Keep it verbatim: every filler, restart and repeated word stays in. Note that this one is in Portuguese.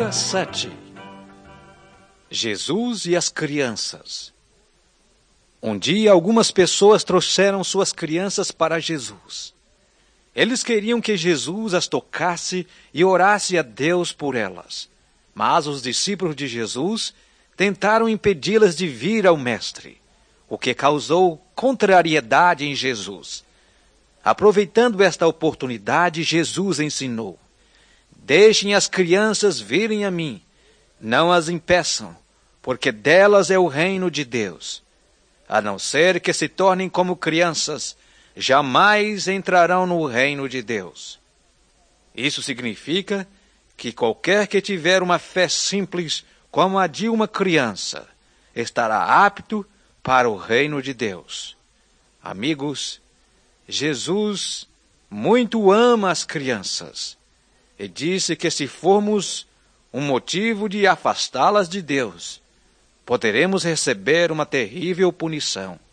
Leitura sete. Jesus e as crianças. Um dia, algumas pessoas trouxeram suas crianças para Jesus. Eles queriam que Jesus as tocasse e orasse a Deus por elas. Mas os discípulos de Jesus tentaram impedi-las de vir ao Mestre, o que causou contrariedade em Jesus. Aproveitando esta oportunidade, Jesus ensinou: deixem as crianças virem a mim, não as impeçam, porque delas é o reino de Deus. A não ser que se tornem como crianças, jamais entrarão no reino de Deus. Isso significa que qualquer que tiver uma fé simples como a de uma criança, estará apto para o reino de Deus. Amigos, Jesus muito ama as crianças e disse que se formos um motivo de afastá-las de Deus, poderemos receber uma terrível punição.